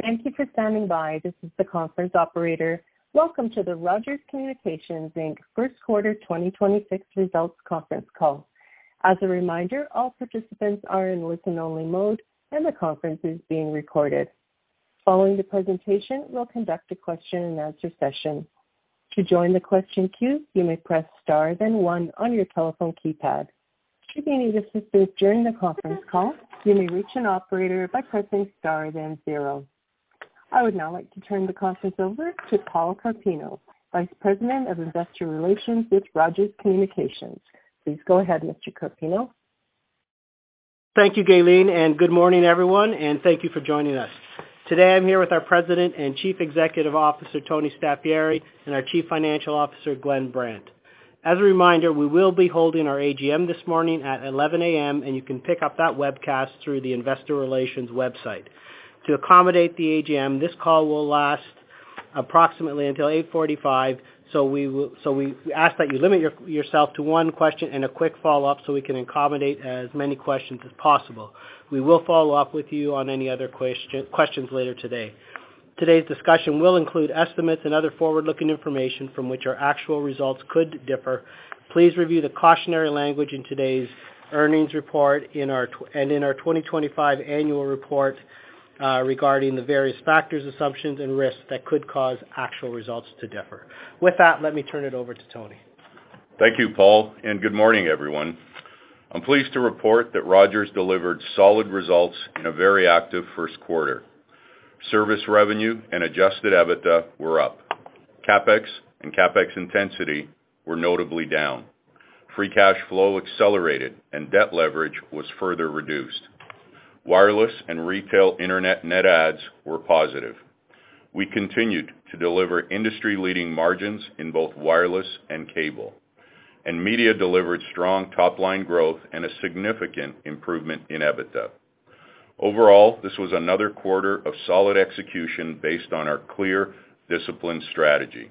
Thank you for standing by. This is the conference operator. Welcome to the Rogers Communications Inc. First Quarter 2026 Results Conference Call. As a reminder, all participants are in listen-only mode, and the conference is being recorded. Following the presentation, we'll conduct a question-and-answer session. To join the question queue, you may press star then one on your telephone keypad. Should you need assistance during the conference call, you may reach an operator by pressing star then zero. I would now like to turn the conference over to Paul Carpino, Vice President of Investor Relations with Rogers Communications. Please go ahead, Mr. Carpino. Thank you, Gayleen, and good morning, everyone, and thank you for joining us. Today I'm here with our President and Chief Executive Officer, Tony Staffieri, and our Chief Financial Officer, Glenn Brandt. As a reminder, we will be holding our AGM this morning at 11 a.m., and you can pick up that webcast through the Investor Relations website. To accommodate the AGM, this call will last approximately until 8:45, so we ask that you limit yourself to one question and a quick follow-up so we can accommodate as many questions as possible. We will follow up with you on any other questions later today. Today's discussion will include estimates and other forward-looking information from which our actual results could differ. Please review the cautionary language in today's earnings report and in our 2025 annual report regarding the various factors, assumptions, and risks that could cause actual results to differ. With that, let me turn it over to Tony. Thank you, Paul, and good morning, everyone. I'm pleased to report that Rogers delivered solid results in a very active first quarter. Service revenue and adjusted EBITDA were up. CapEx and CapEx intensity were notably down. Free cash flow accelerated and debt leverage was further reduced. Wireless and retail internet net adds were positive. We continued to deliver industry-leading margins in both wireless and cable. And media delivered strong top-line growth and a significant improvement in EBITDA. Overall, this was another quarter of solid execution based on our clear, disciplined strategy.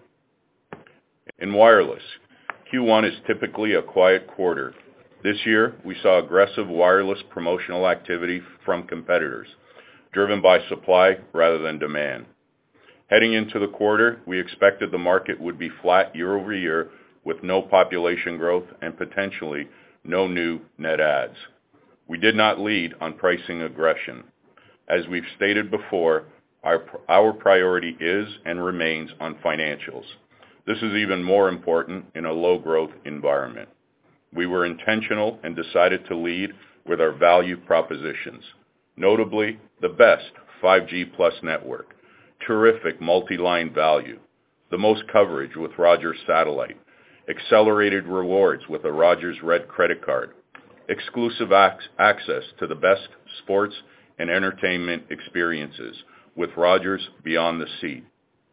In wireless, Q1 is typically a quiet quarter. This year, we saw aggressive wireless promotional activity from competitors, driven by supply rather than demand. Heading into the quarter, we expected the market would be flat year over year with no population growth and potentially no new net adds. We did not lead on pricing aggression. As we've stated before, our priority is and remains on financials. This is even more important in a low-growth environment. We were intentional and decided to lead with our value propositions, notably the best 5G Plus network, terrific multi-line value, the most coverage with Rogers Satellite, accelerated rewards with a Rogers Red credit card, exclusive access to the best sports and entertainment experiences with Rogers Beyond the Seat,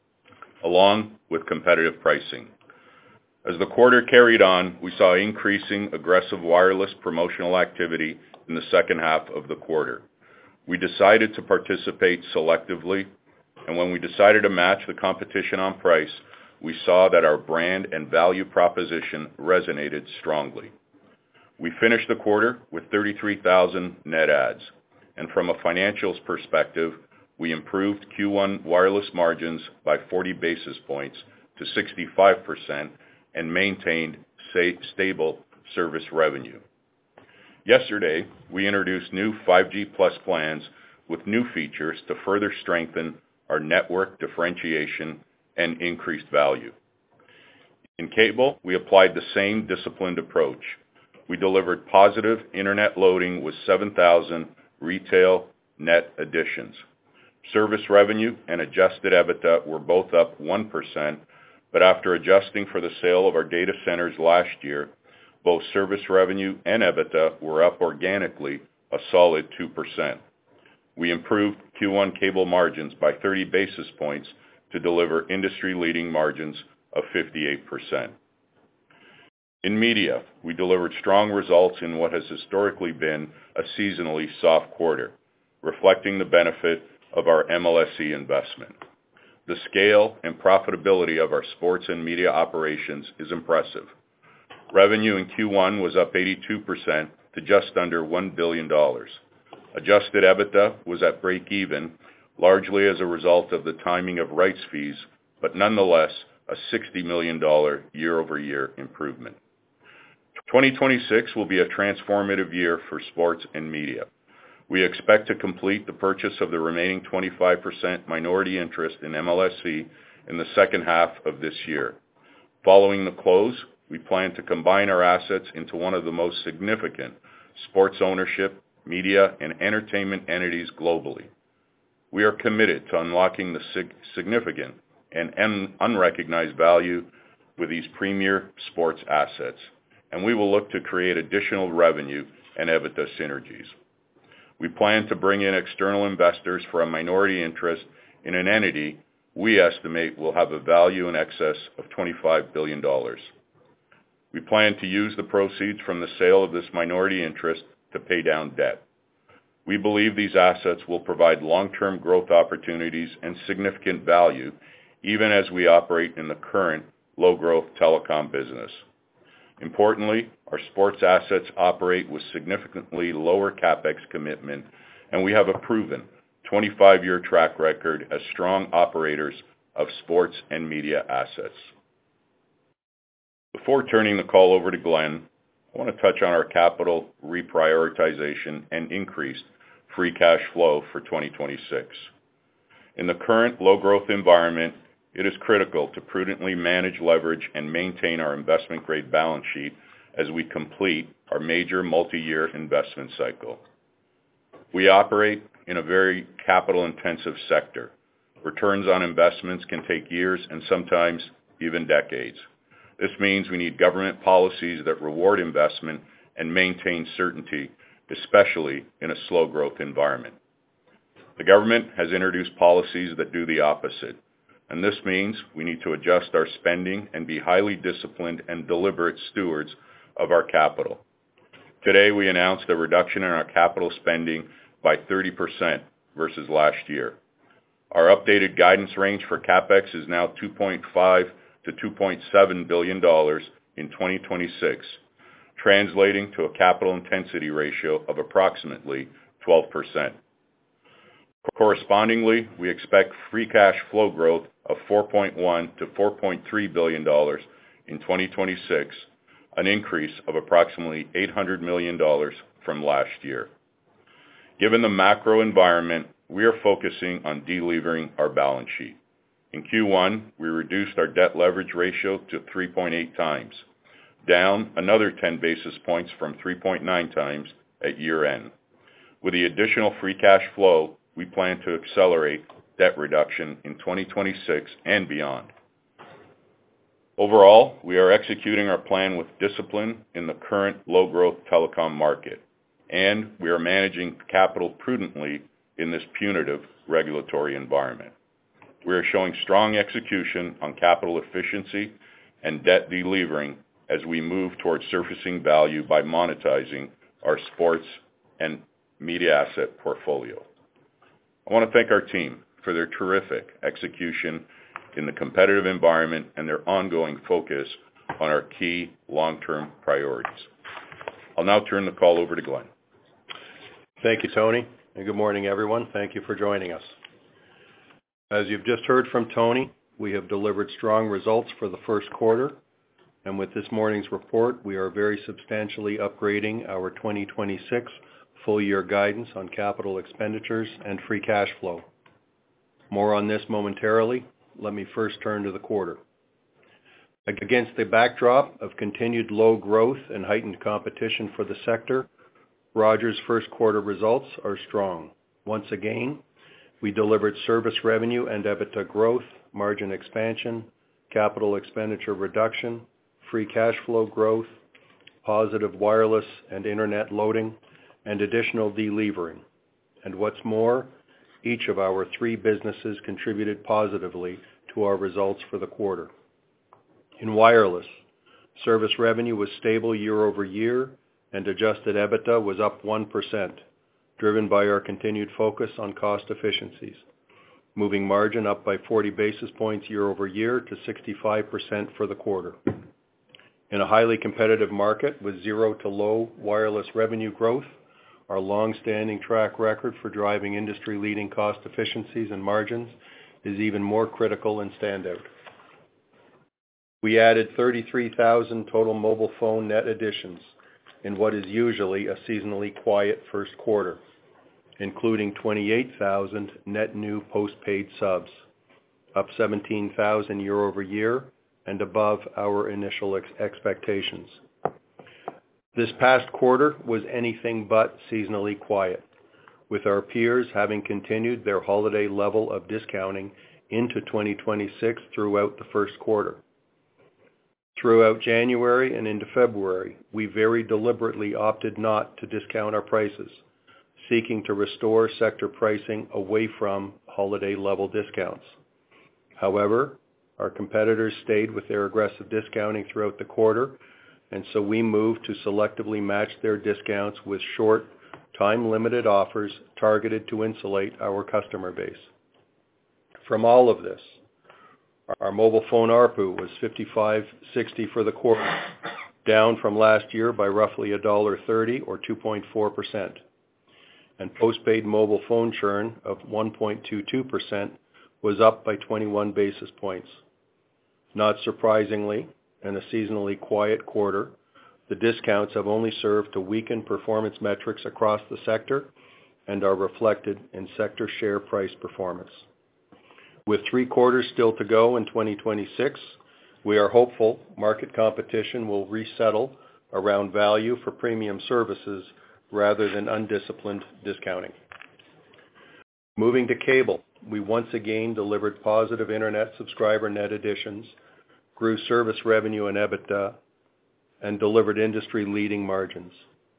along with competitive pricing. As the quarter carried on, we saw increasing aggressive wireless promotional activity in the second half of the quarter. We decided to participate selectively, and when we decided to match the competition on price, we saw that our brand and value proposition resonated strongly. We finished the quarter with 33,000 net adds, and from a financials perspective, we improved Q1 wireless margins by 40 basis points to 65% and maintained stable service revenue. Yesterday, we introduced new 5G Plus plans with new features to further strengthen our network differentiation and increased value. In cable, we applied the same disciplined approach. We delivered positive internet loading with 7,000 retail net additions. Service revenue and adjusted EBITDA were both up 1%, but after adjusting for the sale of our data centers last year, both service revenue and EBITDA were up organically a solid 2%. We improved Q1 cable margins by 30 basis points to deliver industry-leading margins of 58%. In media, we delivered strong results in what has historically been a seasonally soft quarter, reflecting the benefit of our MLSE investment. The scale and profitability of our sports and media operations is impressive. Revenue in Q1 was up 82% to just under $1 billion. Adjusted EBITDA was at break-even, largely as a result of the timing of rights fees, but nonetheless a $60 million year-over-year improvement. 2026 will be a transformative year for sports and media. We expect to complete the purchase of the remaining 25% minority interest in MLSE in the second half of this year. Following the close, we plan to combine our assets into one of the most significant sports ownership, media, and entertainment entities globally. We are committed to unlocking the significant and unrecognized value with these premier sports assets, and we will look to create additional revenue and EBITDA synergies. We plan to bring in external investors for a minority interest in an entity we estimate will have a value in excess of $25 billion. We plan to use the proceeds from the sale of this minority interest to pay down debt. We believe these assets will provide long-term growth opportunities and significant value, even as we operate in the current low-growth telecom business. Importantly, our sports assets operate with significantly lower CapEx commitment, and we have a proven 25-year track record as strong operators of sports and media assets. Before turning the call over to Glenn, I want to touch on our capital reprioritization and increased free cash flow for 2026. In the current low-growth environment, it is critical to prudently manage leverage and maintain our investment-grade balance sheet as we complete our major multi-year investment cycle. We operate in a very capital-intensive sector. Returns on investments can take years and sometimes even decades. This means we need government policies that reward investment and maintain certainty, especially in a slow-growth environment. The government has introduced policies that do the opposite, and this means we need to adjust our spending and be highly disciplined and deliberate stewards of our capital. Today, we announced a reduction in our capital spending by 30% versus last year. Our updated guidance range for CapEx is now $2.5 to $2.7 billion in 2026, translating to a capital intensity ratio of approximately 12%. Correspondingly, we expect free cash flow growth of $4.1 to $4.3 billion in 2026, an increase of approximately $800 million from last year. Given the macro environment, we are focusing on delevering our balance sheet. In Q1, we reduced our debt leverage ratio to 3.8 times, down another 10 basis points from 3.9 times at year-end. With the additional free cash flow, we plan to accelerate debt reduction in 2026 and beyond. Overall, we are executing our plan with discipline in the current low-growth telecom market, and we are managing capital prudently in this punitive regulatory environment. We are showing strong execution on capital efficiency and debt delevering as we move towards surfacing value by monetizing our sports and media asset portfolio. I want to thank our team for their terrific execution in the competitive environment and their ongoing focus on our key long-term priorities. I'll now turn the call over to Glenn. Thank you, Tony, and good morning, everyone. Thank you for joining us. As you've just heard from Tony, we have delivered strong results for the first quarter, and with this morning's report, we are very substantially upgrading our 2026 full-year guidance on capital expenditures and free cash flow. More on this momentarily. Let me first turn to the quarter. Against the backdrop of continued low growth and heightened competition for the sector, Rogers' first quarter results are strong. Once again, we delivered service revenue and EBITDA growth, margin expansion, capital expenditure reduction, free cash flow growth, positive wireless and internet loading, and additional delevering. And what's more, each of our three businesses contributed positively to our results for the quarter. In wireless, service revenue was stable year over year, and adjusted EBITDA was up 1%, driven by our continued focus on cost efficiencies, moving margin up by 40 basis points year over year to 65% for the quarter. In a highly competitive market with zero to low wireless revenue growth, our long-standing track record for driving industry-leading cost efficiencies and margins is even more critical and standout. We added 33,000 total mobile phone net additions in what is usually a seasonally quiet first quarter, including 28,000 net new postpaid subs, up 17,000 year over year and above our initial expectations. This past quarter was anything but seasonally quiet, with our peers having continued their holiday level of discounting into 2026 throughout the first quarter. Throughout January and into February, we very deliberately opted not to discount our prices, seeking to restore sector pricing away from holiday level discounts. However, our competitors stayed with their aggressive discounting throughout the quarter, and so we moved to selectively match their discounts with short, time-limited offers targeted to insulate our customer base. From all of this, our mobile phone ARPU was $55.60 for the quarter, down from last year by roughly $1.30 or 2.4%. And postpaid mobile phone churn of 1.22% was up by 21 basis points. Not surprisingly, in a seasonally quiet quarter, the discounts have only served to weaken performance metrics across the sector and are reflected in sector share price performance. With 3 quarters still to go in 2026, we are hopeful market competition will resettle around value for premium services rather than undisciplined discounting. Moving to cable, we once again delivered positive internet subscriber net additions, grew service revenue and EBITDA, and delivered industry-leading margins.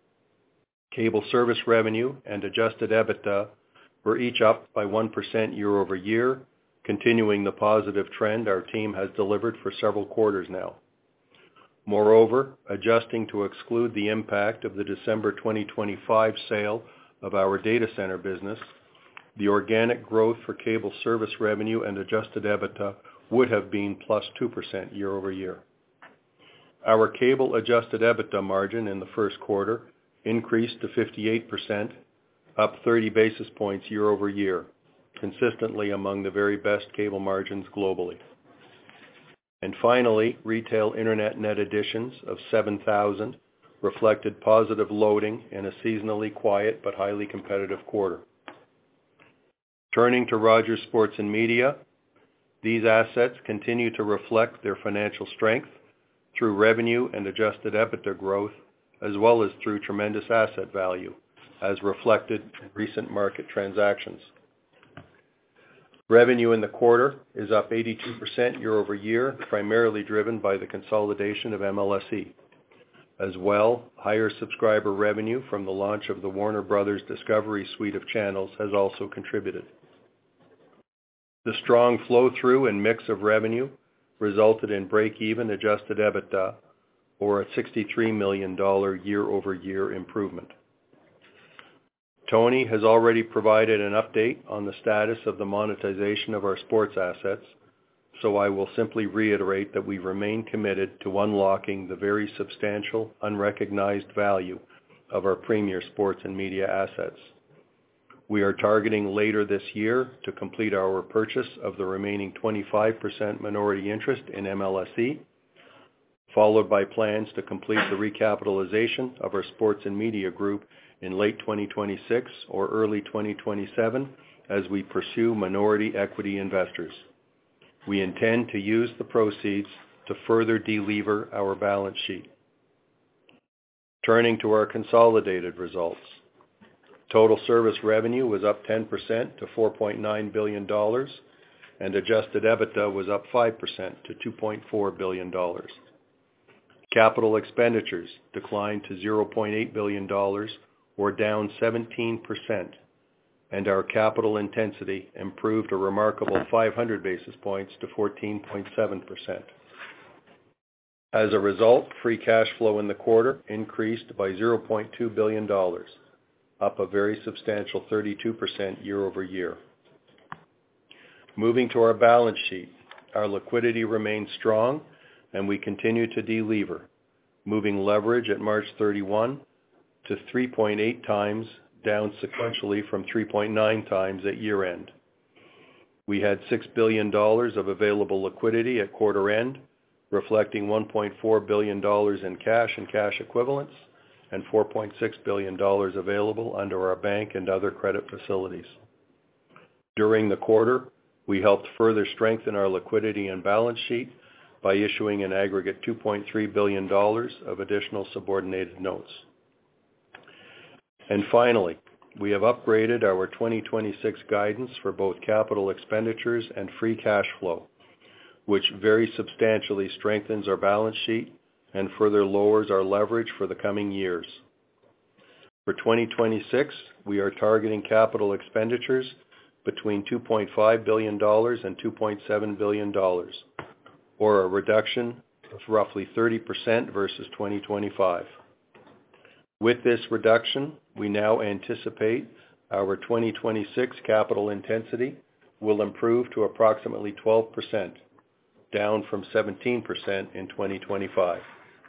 Cable service revenue and adjusted EBITDA were each up by 1% year over year, continuing the positive trend our team has delivered for several quarters now. Moreover, adjusting to exclude the impact of the December 2025 sale of our data center business, the organic growth for cable service revenue and adjusted EBITDA would have been plus 2% year over year. Our cable adjusted EBITDA margin in the first quarter increased to 58%, up 30 basis points year over year, consistently among the very best cable margins globally. And finally, retail internet net additions of 7,000 reflected positive loading in a seasonally quiet but highly competitive quarter. Turning to Rogers Sports and Media, these assets continue to reflect their financial strength through revenue and adjusted EBITDA growth, as well as through tremendous asset value, as reflected in recent market transactions. Revenue in the quarter is up 82% year over year, primarily driven by the consolidation of MLSE. As well, higher subscriber revenue from the launch of the Warner Bros. Discovery suite of channels has also contributed. The strong flow-through and mix of revenue resulted in break-even adjusted EBITDA, or a $63 million year-over-year improvement. Tony has already provided an update on the status of the monetization of our sports assets, so I will simply reiterate that we remain committed to unlocking the very substantial, unrecognized value of our premier sports and media assets. We are targeting later this year to complete our purchase of the remaining 25% minority interest in MLSE, followed by plans to complete the recapitalization of our sports and media group in late 2026 or early 2027 as we pursue minority equity investors. We intend to use the proceeds to further delever our balance sheet. Turning to our consolidated results. Total service revenue was up 10% to $4.9 billion, and adjusted EBITDA was up 5% to $2.4 billion. Capital expenditures declined to $0.8 billion, or down 17%, and our capital intensity improved a remarkable 500 basis points to 14.7%. As a result, free cash flow in the quarter increased by $0.2 billion, up a very substantial 32% year over year. Moving to our balance sheet, our liquidity remains strong, and we continue to delever, moving leverage at March 31 to 3.8 times, down sequentially from 3.9 times at year-end. We had $6 billion of available liquidity at quarter end, reflecting $1.4 billion in cash and cash equivalents and $4.6 billion available under our bank and other credit facilities. During the quarter, we helped further strengthen our liquidity and balance sheet by issuing an aggregate $2.3 billion of additional subordinated notes. And finally, we have upgraded our 2026 guidance for both capital expenditures and free cash flow, which very substantially strengthens our balance sheet and further lowers our leverage for the coming years. For 2026, we are targeting capital expenditures between $2.5 billion and $2.7 billion, or a reduction of roughly 30% versus 2025. With this reduction, we now anticipate our 2026 capital intensity will improve to approximately 12%, down from 17% in 2025.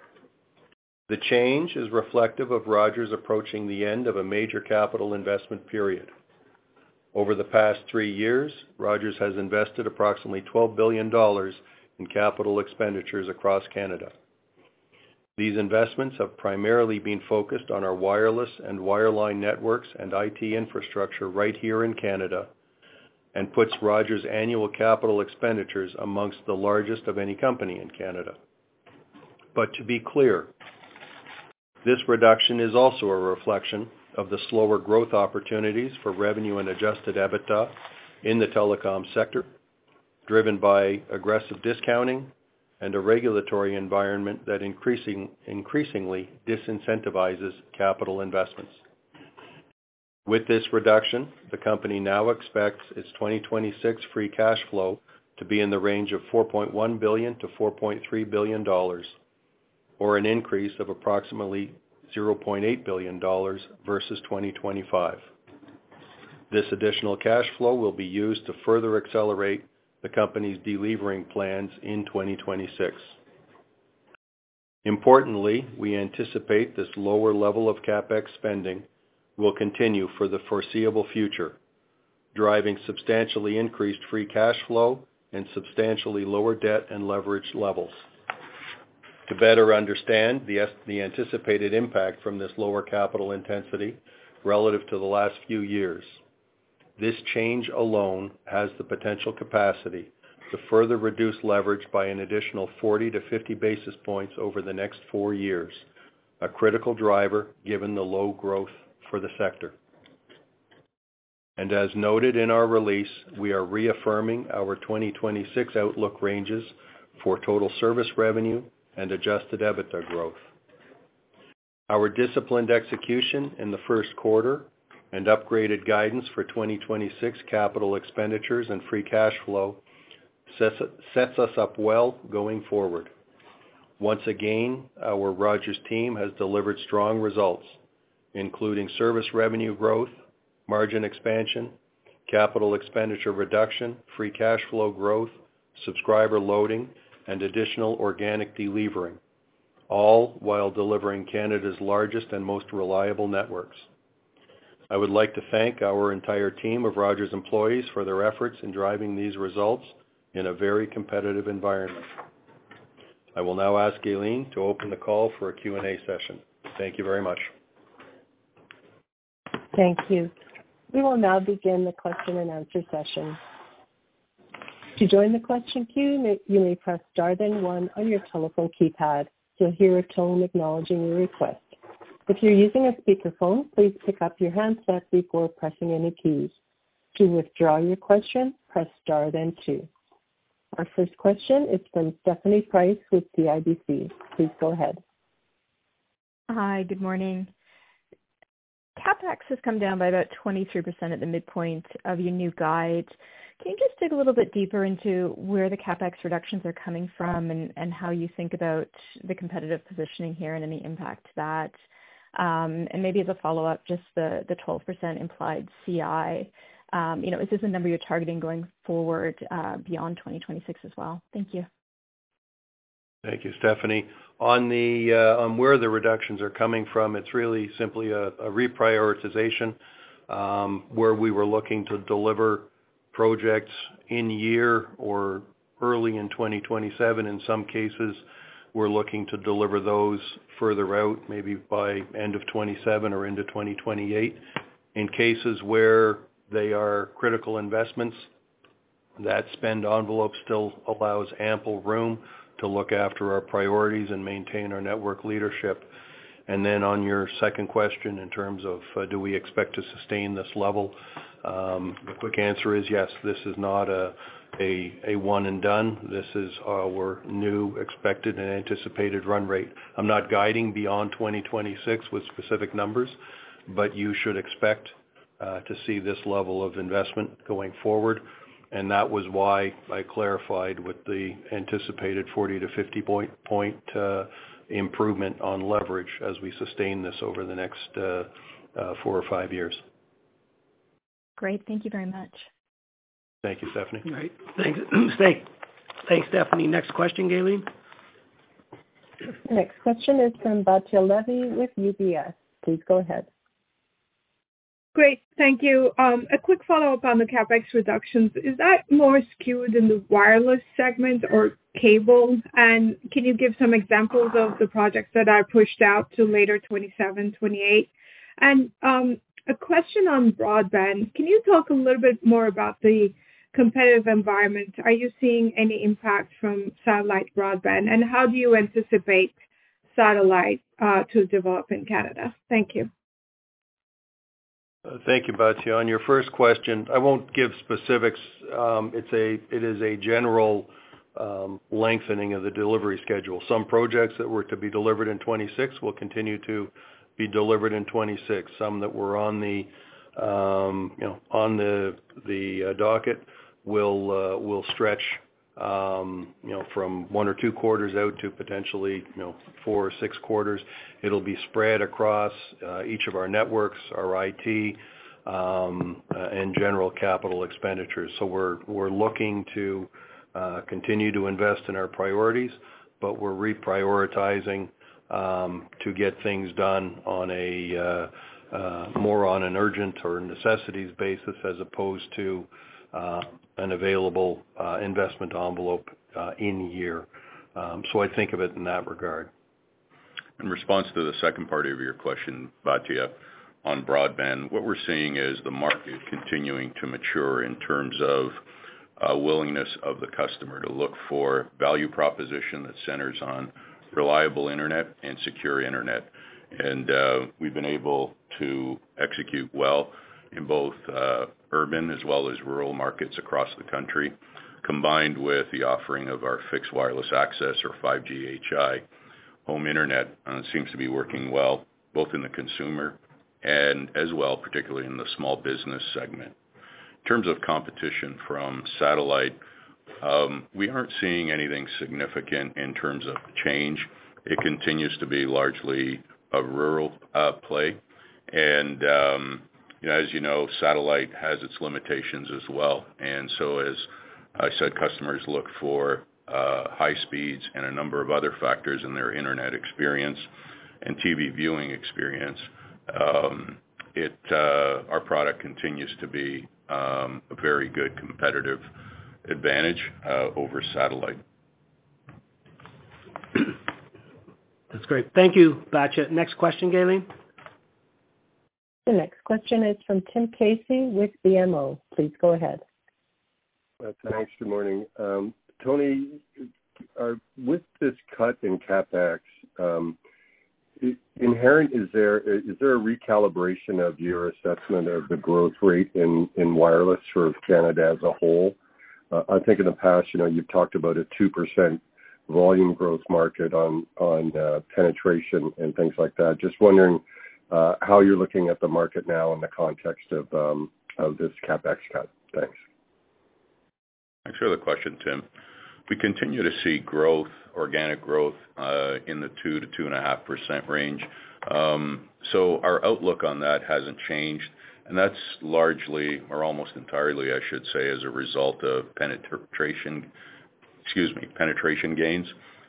The change is reflective of Rogers approaching the end of a major capital investment period. Over the past 3 years, Rogers has invested approximately $12 billion in capital expenditures across Canada. These investments have primarily been focused on our wireless and wireline networks and IT infrastructure right here in Canada, and puts Rogers' annual capital expenditures amongst the largest of any company in Canada. But to be clear, this reduction is also a reflection of the slower growth opportunities for revenue and adjusted EBITDA in the telecom sector, driven by aggressive discounting and a regulatory environment that increasingly disincentivizes capital investments. With this reduction, the company now expects its 2026 free cash flow to be in the range of $4.1 billion to $4.3 billion, or an increase of approximately $0.8 billion versus 2025. This additional cash flow will be used to further accelerate the company's delevering plans in 2026. Importantly, we anticipate this lower level of CapEx spending will continue for the foreseeable future, driving substantially increased free cash flow and substantially lower debt and leverage levels. To better understand the anticipated impact from this lower capital intensity relative to the last few years, this change alone has the potential capacity to further reduce leverage by an additional 40 to 50 basis points over the next 4 years, a critical driver given the low growth for the sector. And as noted in our release, we are reaffirming our 2026 outlook ranges for total service revenue and adjusted EBITDA growth. Our disciplined execution in the first quarter and upgraded guidance for 2026 capital expenditures and free cash flow sets us up well going forward. Once again, our Rogers team has delivered strong results, including service revenue growth, margin expansion, capital expenditure reduction, free cash flow growth, subscriber loading, and additional organic delevering, all while delivering Canada's largest and most reliable networks. I would like to thank our entire team of Rogers employees for their efforts in driving these results in a very competitive environment. I will now ask Gayleen to open the call for a Q&A session. Thank you very much. Thank you. We will now begin the question and answer session. To join the question queue, you may press star then 1 on your telephone keypad. You'll hear a tone acknowledging your request. If you're using a speakerphone, please pick up your handset before pressing any keys. To withdraw your question, press star then 2. Our first question is from Stephanie Price with CIBC. Please go ahead. Hi, good morning. CapEx has come down by about 23% at the midpoint of your new guide. Can you just dig a little bit deeper into where the CapEx reductions are coming from and how you think about the competitive positioning here and any impact to that? And maybe as a follow-up, just the 12% implied CI. Is this a number you're targeting going forward beyond 2026 as well? Thank you. Thank you, Stephanie. On where the reductions are coming from, it's really simply a reprioritization, where we were looking to deliver projects in year or early in 2027. In some cases, we're looking to deliver those further out, maybe by end of 27 or into 2028. In cases where they are critical investments, that spend envelope still allows ample room to look after our priorities and maintain our network leadership. And then on your second question, in terms of do we expect to sustain this level, the quick answer is yes. This is not a one and done. This is our new expected and anticipated run rate. I'm not guiding beyond 2026 with specific numbers, but you should expect to see this level of investment going forward. And that was why I clarified with the anticipated 40 to 50 point improvement on leverage as we sustain this over the next 4 or 5 years. Great. Thank you very much. Thank you, Stephanie. All right. Thanks. Thanks, Stephanie. Next question, Gayleen. The next question is from Batya Levi with UBS. Please go ahead. Great. Thank you. A quick follow-up on the CapEx reductions. Is that more skewed in the wireless segment or cable? And can you give some examples of the projects that are pushed out to later 27, 28? And a question on broadband. Can you talk a little bit more about the competitive environment? Are you seeing any impact from satellite broadband? And how do you anticipate satellite to develop in Canada? Thank you. Thank you, Batya. On your first question, I won't give specifics. It is a general lengthening of the delivery schedule. Some projects that were to be delivered in 26 will continue to be delivered in 26. Some that were on the docket will stretch from 1 or 2 quarters out to potentially 4 or 6 quarters. It'll be spread across each of our networks, our IT, and general capital expenditures. So we're looking to continue to invest in our priorities, but we're reprioritizing to get things done on a more on an urgent or necessities basis as opposed to an available investment envelope in year. So I think of it in that regard. In response to the second part of your question, Batya, on broadband, what we're seeing is the market continuing to mature in terms of willingness of the customer to look for value proposition that centers on reliable internet and secure internet. And we've been able to execute well in both urban as well as rural markets across the country, combined with the offering of our fixed wireless access or 5G HI home internet. Seems to be working well, both in the consumer and as well, particularly in the small business segment. In terms of competition from satellite, we aren't seeing anything significant in terms of change. It continues to be largely a rural play. And as you know, satellite has its limitations as well. And so as I said, customers look for high speeds and a number of other factors in their internet experience and TV viewing experience. Our product continues to be a very good competitive advantage over satellite. That's great. Thank you, Batya. Next question, Gayleen. The next question is from Tim Casey with BMO. Please go ahead. Thanks. Good morning. Tony, with this cut in CapEx, inherent, is there a recalibration of your assessment of the growth rate in wireless for Canada as a whole? I think in the past, you've talked about a 2% volume growth market on penetration and things like that. Just wondering how you're looking at the market now in the context of this CapEx cut. Thanks. Thanks for the question, Tim. We continue to see growth, organic growth, in the 2 to 2.5% range. So our outlook on that hasn't changed, and that's largely, or almost entirely, I should say, as a result of penetration gains.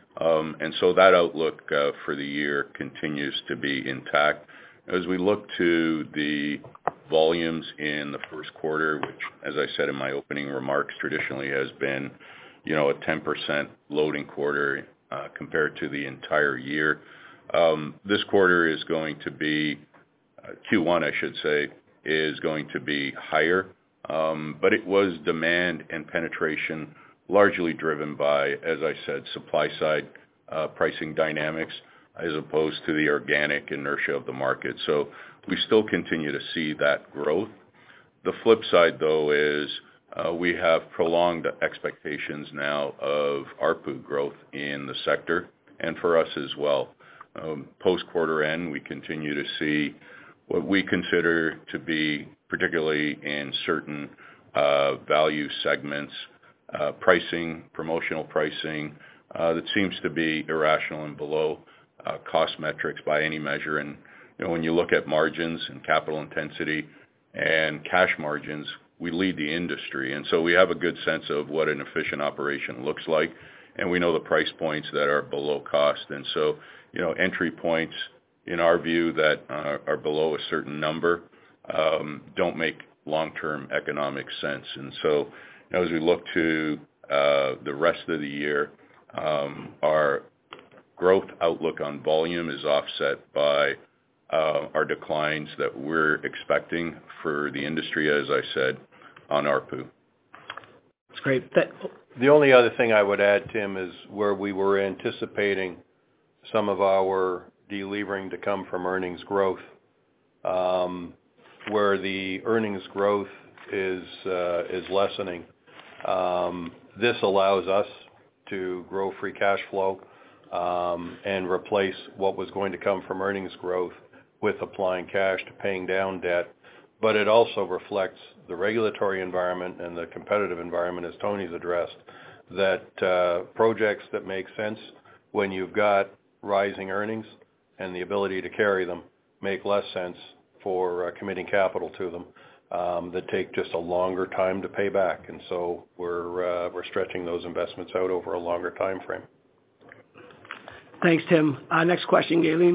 And so that outlook for the year continues to be intact. As we look to the volumes in the first quarter, which, as I said in my opening remarks, traditionally has been, a 10% loading quarter compared to the entire year. This quarter is going to be, Q1 I should say, is going to be higher, but it was demand and penetration largely driven by, as I said, supply side pricing dynamics as opposed to the organic inertia of the market. So we still continue to see that growth. The flip side, though, is we have prolonged expectations now of ARPU growth in the sector and for us as well. Post-quarter end, we continue to see what we consider to be, particularly in certain value segments, promotional pricing that seems to be irrational and below cost metrics by any measure. And when you look at margins and capital intensity and cash margins, we lead the industry. And so we have a good sense of what an efficient operation looks like, and we know the price points that are below cost. And so, entry points, in our view, that are below a certain number don't make long-term economic sense. And so, as we look to the rest of the year, our growth outlook on volume is offset by our declines that we're expecting for the industry, as I said, on ARPU. That's great. The only other thing I would add, Tim, is where we were anticipating some of our delevering to come from earnings growth, where the earnings growth is lessening. This allows us to grow free cash flow and replace what was going to come from earnings growth with applying cash to paying down debt. But it also reflects the regulatory environment and the competitive environment, as Tony's addressed, that projects that make sense when you've got rising earnings and the ability to carry them make less sense for committing capital to them that take just a longer time to pay back. And so we're stretching those investments out over a longer time frame. Thanks, Tim. Next question, Gayleen.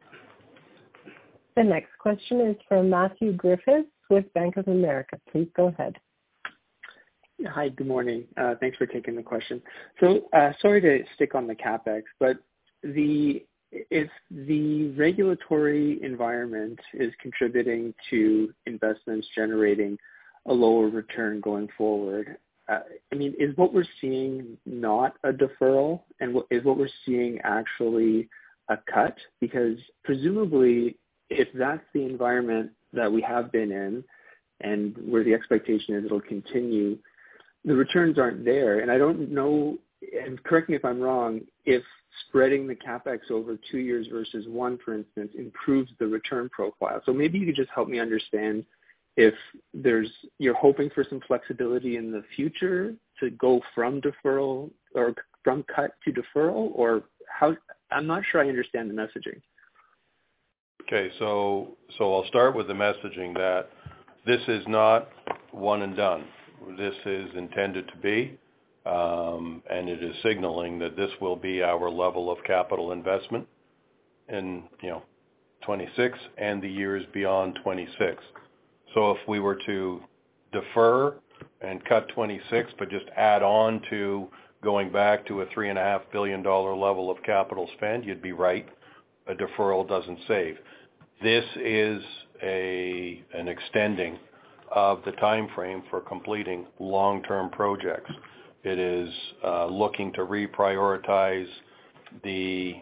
The next question is from Matthew Griffiths with Bank of America. Please go ahead. Hi, good morning. Thanks for taking the question. So sorry to stick on the CapEx, but if the regulatory environment is contributing to investments generating a lower return going forward, is what we're seeing not a deferral, and is what we're seeing actually a cut? Because presumably, if that's the environment that we have been in and where the expectation is it'll continue, the returns aren't there. And I don't know, and correct me if I'm wrong, if spreading the CapEx over 2 years versus one, for instance, improves the return profile. So maybe you could just help me understand if you're hoping for some flexibility in the future to go from deferral or from cut to deferral, or how. I'm not sure I understand the messaging. Okay, so I'll start with the messaging that this is not one and done. This is intended to be, and it is signaling that this will be our level of capital investment in 26 and the years beyond 26. So if we were to defer and cut 26, but just add on to going back to a $3.5 billion level of capital spend, you'd be right. A deferral doesn't save. This is an extending of the time frame for completing long-term projects. It is looking to reprioritize the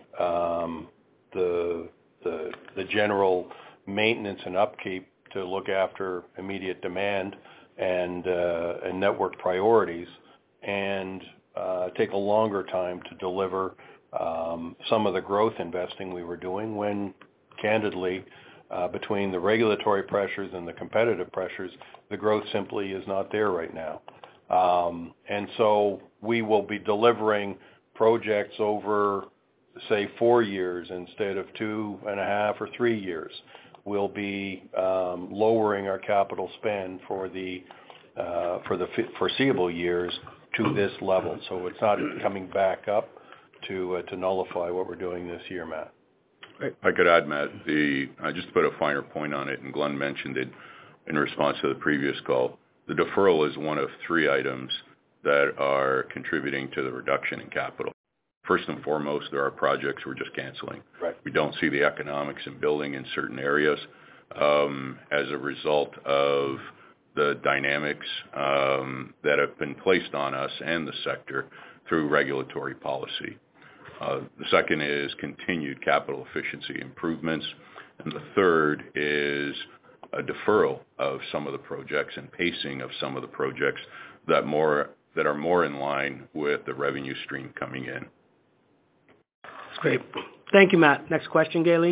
general maintenance and upkeep to look after immediate demand and network priorities, and take a longer time to deliver some of the growth investing we were doing when, candidly, between the regulatory pressures and the competitive pressures, the growth simply is not there right now. And so we will be delivering projects over, say, 4 years instead of 2.5 or 3 years. We'll be lowering our capital spend for the foreseeable years to this level. So it's not coming back up to nullify what we're doing this year, Matt. I could add, Matt, just to put a finer point on it, and Glenn mentioned it in response to the previous call, the deferral is one of 3 items that are contributing to the reduction in capital. First and foremost, there are projects we're just canceling. Right. We don't see the economics in building in certain areas as a result of the dynamics that have been placed on us and the sector through regulatory policy. The second is continued capital efficiency improvements. And the third is a deferral of some of the projects and pacing of some of the projects that are more in line with the revenue stream coming in. That's great. Thank you, Matt. Next question, Gayleen.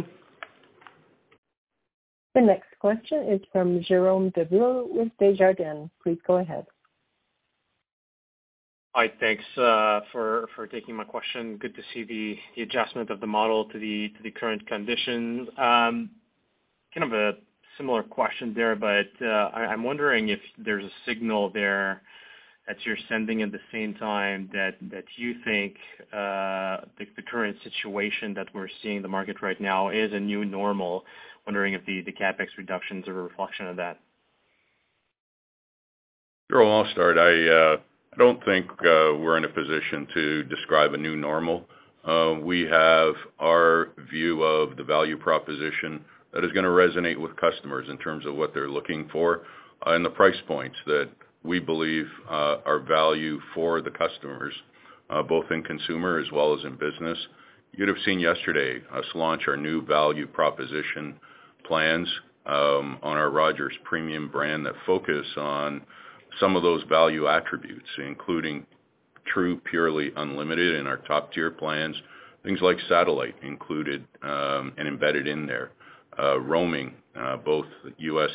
The next question is from Jerome Dubreuil with Desjardins. Please go ahead. Hi, thanks for taking my question. Good to see the adjustment of the model to the current conditions. Kind of a similar question there, but I'm wondering if there's a signal there that you're sending at the same time that you think the current situation that we're seeing in the market right now is a new normal. Wondering if the capex reductions are a reflection of that. Sure, I'll start. I don't think we're in a position to describe a new normal. We have our view of the value proposition that is going to resonate with customers in terms of what they're looking for and the price points that we believe are value for the customers, both in consumer as well as in business. You'd have seen yesterday us launch our new value proposition plans on our Rogers Premium brand that focus on some of those value attributes, including true purely unlimited in our top tier plans, things like satellite included and embedded in there, roaming, both U.S.,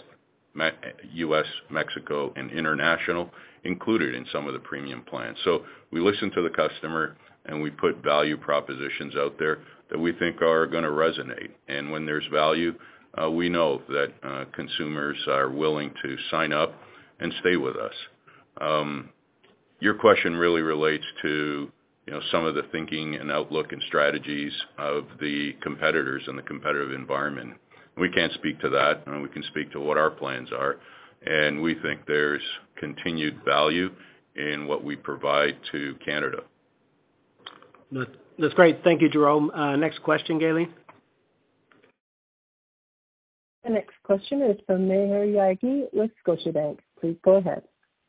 Mexico, and international included in some of the premium plans. So we listen to the customer and we put value propositions out there that we think are going to resonate. And when there's value, we know that consumers are willing to sign up and stay with us. Your question really relates to some of the thinking and outlook and strategies of the competitors and the competitive environment. We can't speak to that. We can speak to what our plans are, and we think there's continued value in what we provide to Canada. That's great. Thank you, Jerome. Next question, Gayleen. The next question is from Maher Yaghi with Scotiabank. Please go ahead.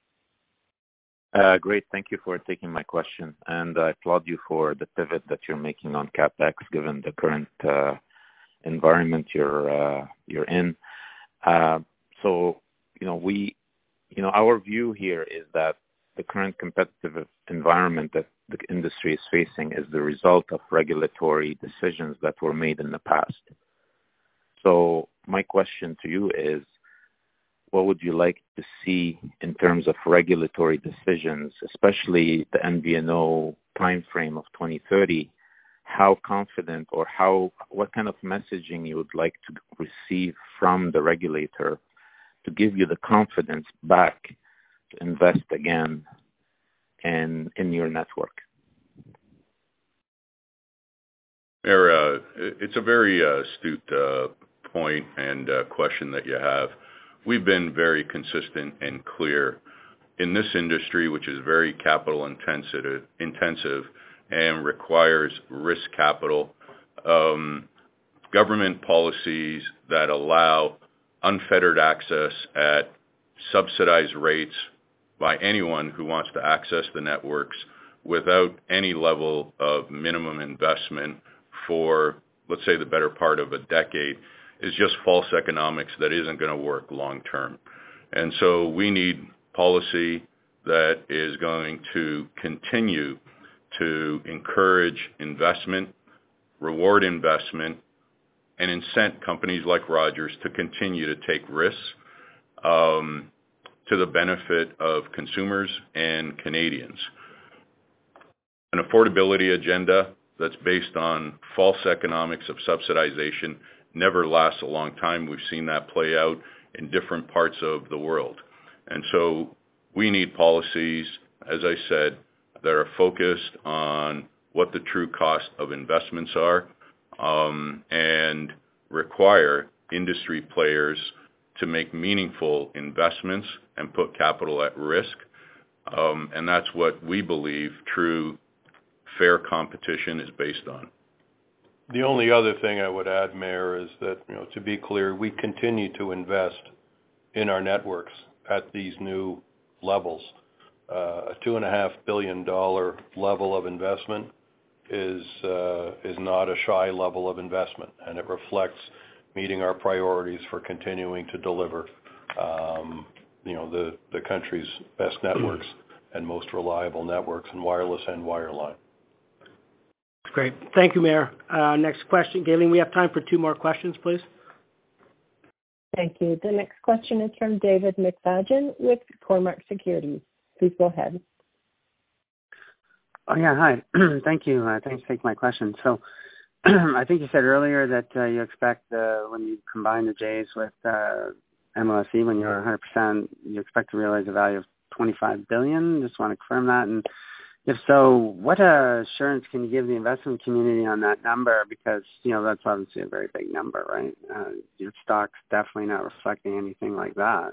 Great. Thank you for taking my question, and I applaud you for the pivot that you're making on CapEx given the current environment you're in. So, our view here is that the current competitive environment that the industry is facing is the result of regulatory decisions that were made in the past. So my question to you is, what would you like to see in terms of regulatory decisions, especially the MVNO timeframe of 2030? How confident or what kind of messaging you would like to receive from the regulator to give you the confidence back to invest again in your network? It's a very astute point and question that you have. We've been very consistent and clear in this industry, which is very capital intensive and requires risk capital. Government policies that allow unfettered access at subsidized rates by anyone who wants to access the networks without any level of minimum investment for, let's say, the better part of a decade is just false economics that isn't going to work long term. And so we need policy that is going to continue to encourage investment, reward investment, and incent companies like Rogers to continue to take risks to the benefit of consumers and Canadians. An affordability agenda that's based on false economics of subsidization never lasts a long time. We've seen that play out in different parts of the world. And so we need policies, as I said, that are focused on what the true cost of investments are, and require industry players to make meaningful investments and put capital at risk. And that's what we believe true fair competition is based on. The only other thing I would add, Mayor, is that, to be clear, we continue to invest in our networks at these new levels. A $2.5 billion level of investment is not a shy level of investment, and it reflects meeting our priorities for continuing to deliver, the country's best networks and most reliable networks in wireless and wireline. Great. Thank you, Mayor. Next question. Gayleen, we have time for 2 more questions, please. Thank you. The next question is from David McFadgen with Cormark Securities. Please go ahead. Oh, yeah. Hi. Thank you. Thanks for taking my question. So I think you said earlier that you expect when you combine the Jays with MLSE, when you're 100%, you expect to realize a value of $25 billion. Just want to confirm that. And if so, what assurance can you give the investment community on that number? Because, that's obviously a very big number, right? Your stock's definitely not reflecting anything like that.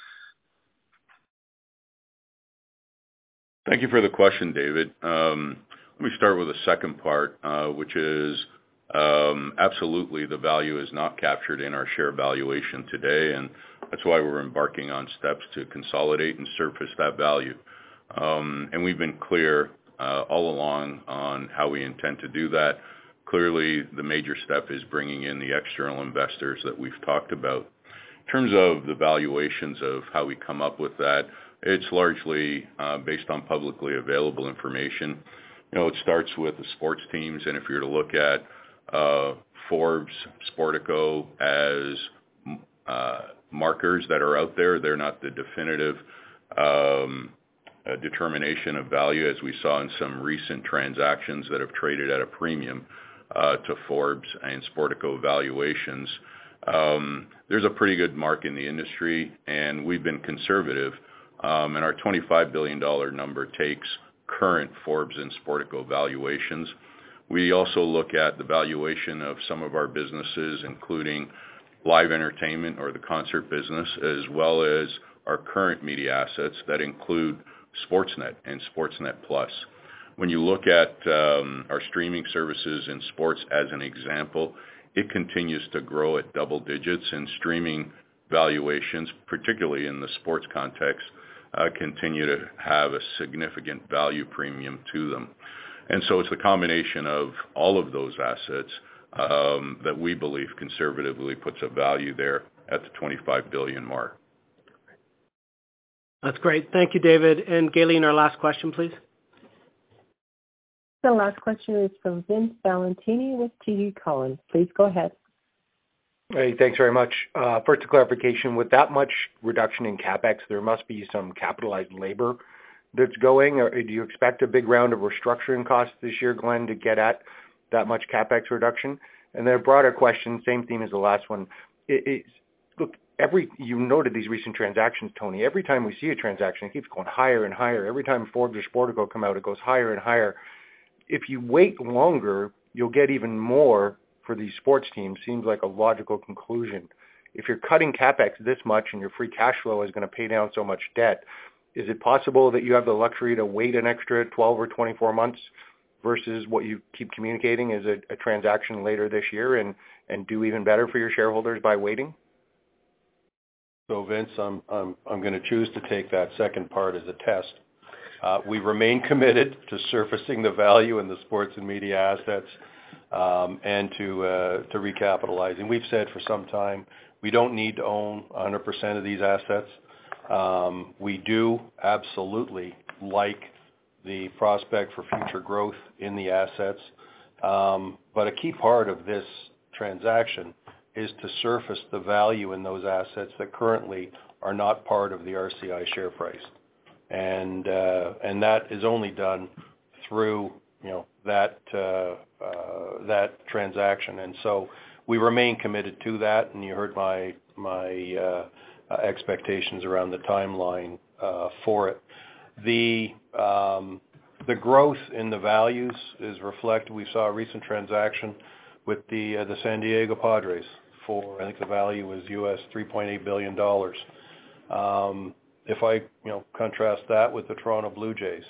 Thank you for the question, David. Let me start with the second part, which is absolutely the value is not captured in our share valuation today, and that's why we're embarking on steps to consolidate and surface that value. And we've been clear all along on how we intend to do that. Clearly, the major step is bringing in the external investors that we've talked about. In terms of the valuations of how we come up with that, it's largely based on publicly available information. It starts with the sports teams, and if you're to look at Forbes, Sportico as markers that are out there, they're not the definitive determination of value, as we saw in some recent transactions that have traded at a premium to Forbes and Sportico valuations. There's a pretty good mark in the industry, and we've been conservative. And our $25 billion number takes current Forbes and Sportico valuations. We also look at the valuation of some of our businesses, including live entertainment or the concert business, as well as our current media assets that include Sportsnet and Sportsnet Plus. When you look at our streaming services in sports as an example, it continues to grow at double digits, and streaming valuations, particularly in the sports context, continue to have a significant value premium to them. And so it's a combination of all of those assets that we believe conservatively puts a value there at the $25 billion mark. That's great. Thank you, David. And Gayleen, our last question, please. The last question is from Vince Valentini with TD Cowen. Please go ahead. Hey, thanks very much. First, a clarification. With that much reduction in CapEx, there must be some capitalized labor that's going, or do you expect a big round of restructuring costs this year, Glenn, to get at that much CapEx reduction? And then a broader question, same theme as the last one. Look, you noted these recent transactions, Tony. Every time we see a transaction, it keeps going higher and higher. Every time Forbes or Sportico come out, it goes higher and higher. If you wait longer, you'll get even more for these sports teams. Seems like a logical conclusion. If you're cutting CapEx this much and your free cash flow is going to pay down so much debt, is it possible that you have the luxury to wait an extra 12 or 24 months versus what you keep communicating as a transaction later this year and do even better for your shareholders by waiting? So Vince, I'm going to choose to take that second part as a test. We remain committed to surfacing the value in the sports and media assets and to recapitalizing. We've said for some time we don't need to own 100% of these assets. We do absolutely like the prospect for future growth in the assets. But a key part of this transaction is to surface the value in those assets that currently are not part of the RCI share price. And that is only done through, that transaction. And so we remain committed to that. And you heard my expectations around the timeline for it. The The growth in the values is reflected. We saw a recent transaction with the San Diego Padres for, I think the value was US $3.8 billion. If I, contrast that with the Toronto Blue Jays,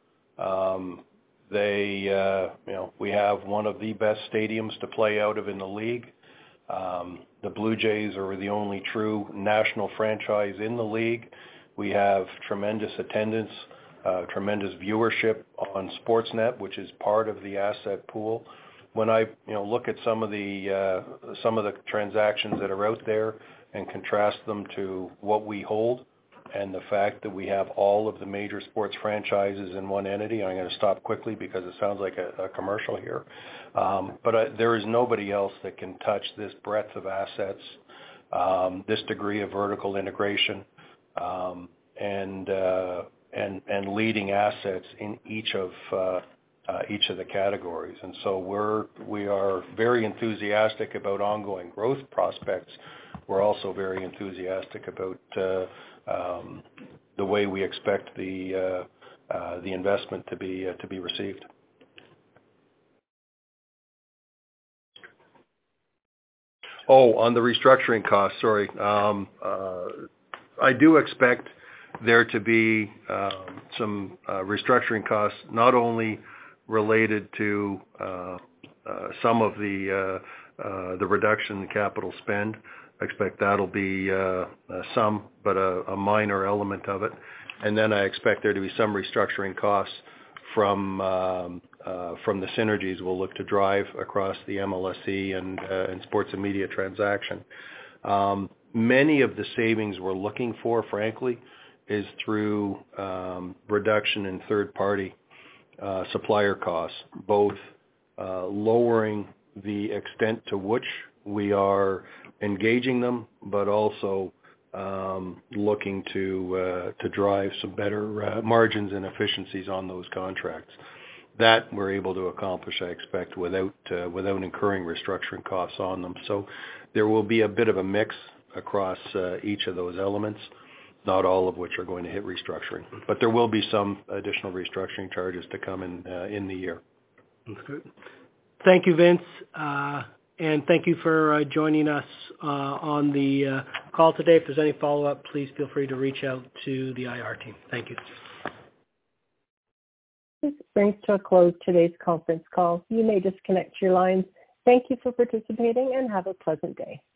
we have one of the best stadiums to play out of in the league. The Blue Jays are the only true national franchise in the league. We have tremendous attendance, tremendous viewership on Sportsnet, which is part of the asset pool. When I, look at some of the transactions that are out there and contrast them to what we hold, and the fact that we have all of the major sports franchises in one entity, I'm going to stop quickly because it sounds like a commercial here. But there is nobody else that can touch this breadth of assets, this degree of vertical integration, and leading assets in each of the categories. And so we are very enthusiastic about ongoing growth prospects. We're also very enthusiastic about the way we expect the investment to be received. Oh, on the restructuring costs, sorry. I do expect there to be some restructuring costs, not only related to some of the reduction in capital spend. I expect that'll be some, but a minor element of it. And then I expect there to be some restructuring costs from the synergies we'll look to drive across the MLSE and sports and media transaction. Many of the savings we're looking for, frankly, is through reduction in third-party supplier costs, both lowering the extent to which we are engaging them, but also looking to drive some better margins and efficiencies on those contracts. That we're able to accomplish, I expect, without incurring restructuring costs on them. So there will be a bit of a mix across each of those elements, not all of which are going to hit restructuring. But there will be some additional restructuring charges to come in the year. Okay. Thank you, Vince. And thank you for joining us on the call today. If there's any follow-up, please feel free to reach out to the IR team. Thank you. This brings to a close today's conference call. You may disconnect your lines. Thank you for participating and have a pleasant day.